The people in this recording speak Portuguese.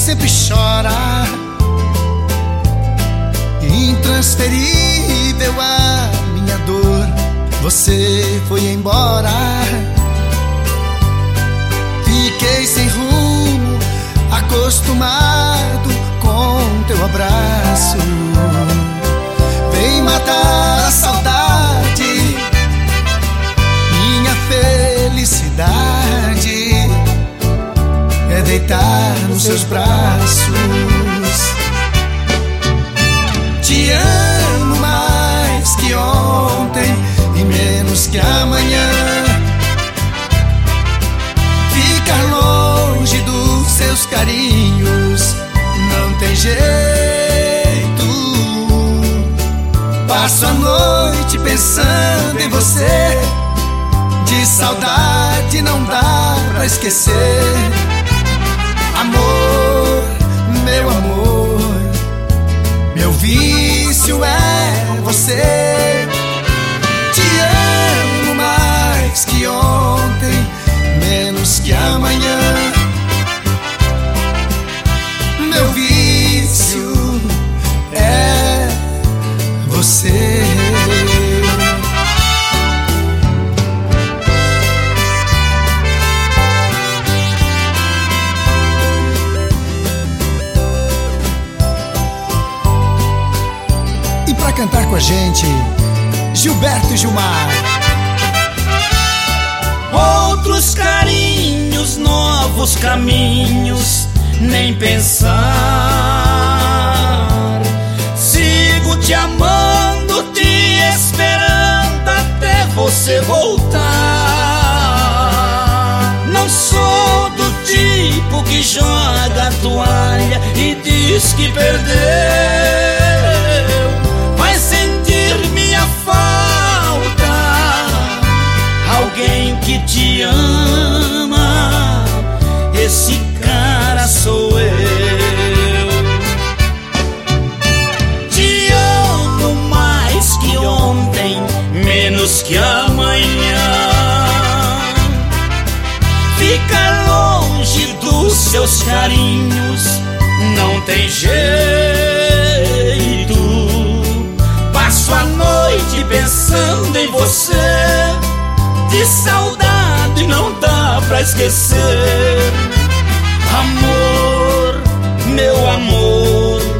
sempre chora, intransferível a minha dor. Você foi embora, fiquei sem rumo, acostumado com teu abraço. Vem matar a saudade, minha felicidade é deitar nos seus braços. Te amo mais que ontem e menos que amanhã. Ficar longe dos seus carinhos não tem jeito. Passo a noite pensando em você, de saudade não dá pra esquecer. Amor, meu amor, meu vício é você. Te amo mais que ontem, menos que amanhã. Meu vício é você. E pra cantar com a gente, Gilberto e Gilmar. Outros carinhos, novos caminhos, nem pensar. Sigo te amando, te esperando até você voltar. Não sou do tipo que joga a toalha e diz que perdeu. Vai sentir minha falta, alguém que te ama. Esse cara sou eu. Te amo mais que ontem, menos que amanhã. Fica longe dos seus carinhos não tem jeito. Passo a noite pensando em você, de saudade não dá pra esquecer. Amor, meu amor,